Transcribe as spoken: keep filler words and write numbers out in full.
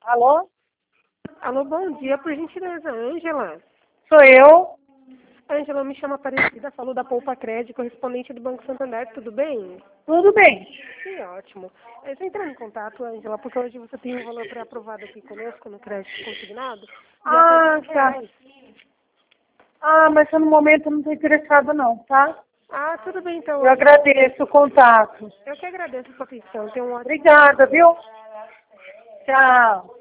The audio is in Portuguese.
Alô? Alô, bom dia, por gentileza, Ângela. Sou eu? Ângela, me chama Aparecida, falou da Poupa Crédito, correspondente do Banco Santander, tudo bem? Tudo bem. Que ótimo. Eu estou entrando em contato, Ângela, porque hoje você tem um valor pré-aprovado aqui conosco no crédito consignado de Ah, até cem tá. reais. Ah, mas eu no momento não estou interessada não, tá? Ah, tudo bem então, Eu Ângela. agradeço o contato. Eu que agradeço a sua atenção. Tenha um ótimo Obrigada, viu? Tchau.